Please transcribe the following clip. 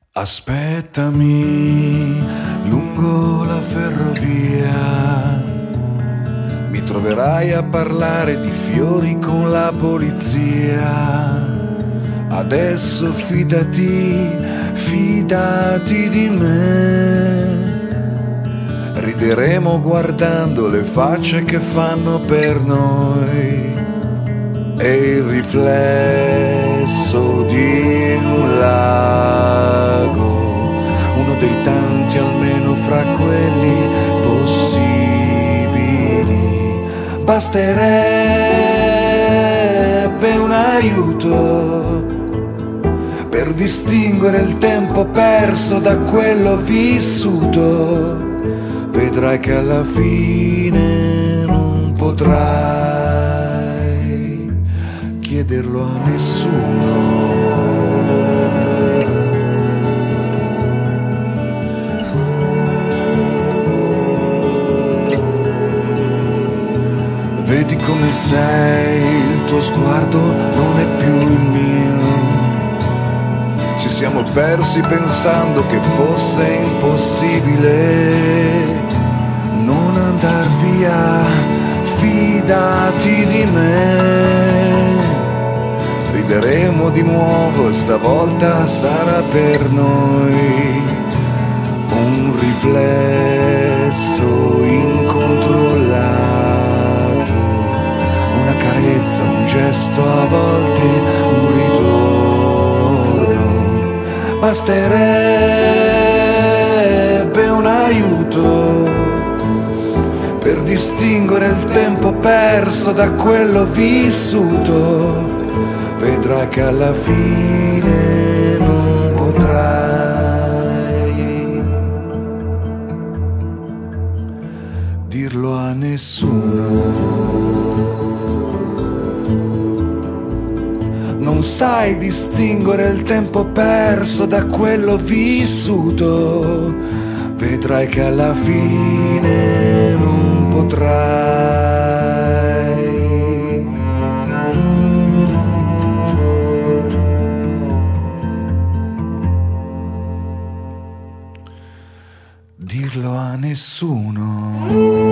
Aspettami lungo la ferrovia, mi troverai a parlare di fiori con la polizia. Adesso fidati, fidati di me. Rideremo guardando le facce che fanno per noi e il riflesso di un lago, uno dei tanti almeno fra quelli possibili. Basterebbe un aiuto per distinguere il tempo perso da quello vissuto. Vedrai che alla fine non potrai chiederlo a nessuno. Vedi come sei, il tuo sguardo non è più il mio. Ci siamo persi pensando che fosse impossibile non andar via, fidati di me. Rideremo di nuovo e stavolta sarà per noi un riflesso incontrollato, una carezza, un gesto, a volte un ritorno. Basterebbe un aiuto per distinguere il tempo perso da quello vissuto. Vedrai che alla fine non potrai dirlo a nessuno. Non sai distinguere il tempo perso da quello vissuto. Vedrai che alla fine non potrai dirlo a nessuno.